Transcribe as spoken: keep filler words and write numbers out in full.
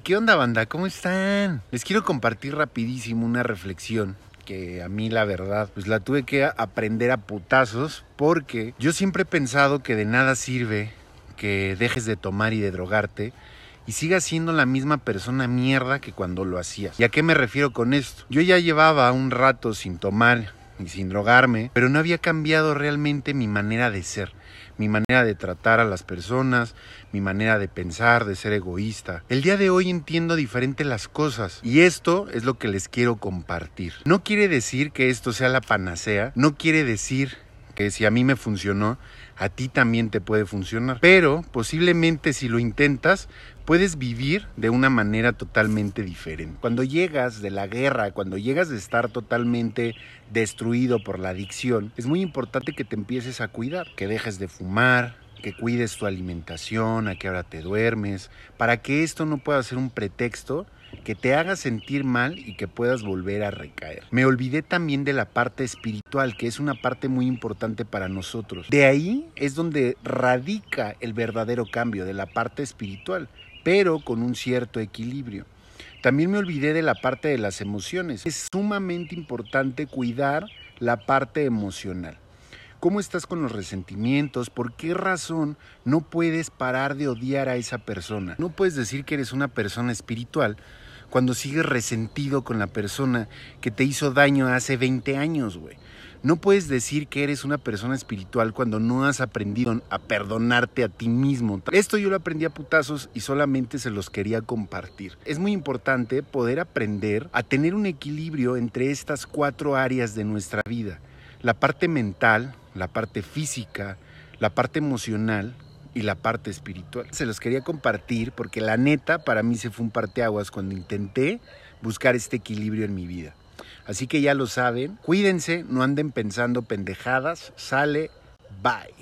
¿Qué onda, banda? ¿Cómo están? Les quiero compartir rapidísimo una reflexión que a mí la verdad pues la tuve que aprender a putazos, porque yo siempre he pensado que de nada sirve que dejes de tomar y de drogarte y sigas siendo la misma persona mierda que cuando lo hacías. ¿Y a qué me refiero con esto? Yo ya llevaba un rato sin tomar y sin drogarme, pero no había cambiado realmente mi manera de ser, mi manera de tratar a las personas, mi manera de pensar, de ser egoísta. El día de hoy entiendo diferente las cosas y esto es lo que les quiero compartir. No quiere decir que esto sea la panacea, no quiere decir que si a mí me funcionó, a ti también te puede funcionar. Pero posiblemente si lo intentas, puedes vivir de una manera totalmente diferente. Cuando llegas de la guerra, cuando llegas de estar totalmente destruido por la adicción, es muy importante que te empieces a cuidar, que dejes de fumar, que cuides tu alimentación, a qué hora te duermes, para que esto no pueda ser un pretexto que te haga sentir mal y que puedas volver a recaer. Me olvidé también de la parte espiritual, que es una parte muy importante para nosotros. De ahí es donde radica el verdadero cambio, de la parte espiritual, pero con un cierto equilibrio. También me olvidé de la parte de las emociones. Es sumamente importante cuidar la parte emocional. ¿Cómo estás con los resentimientos? ¿Por qué razón no puedes parar de odiar a esa persona? No puedes decir que eres una persona espiritual cuando sigues resentido con la persona que te hizo daño hace veinte años, güey. No puedes decir que eres una persona espiritual cuando no has aprendido a perdonarte a ti mismo. Esto yo lo aprendí a putazos y solamente se los quería compartir. Es muy importante poder aprender a tener un equilibrio entre estas cuatro áreas de nuestra vida. La parte mental, la parte física, la parte emocional y la parte espiritual. Se los quería compartir porque la neta para mí se fue un parteaguas cuando intenté buscar este equilibrio en mi vida. Así que ya lo saben, cuídense, no anden pensando pendejadas, sale, bye.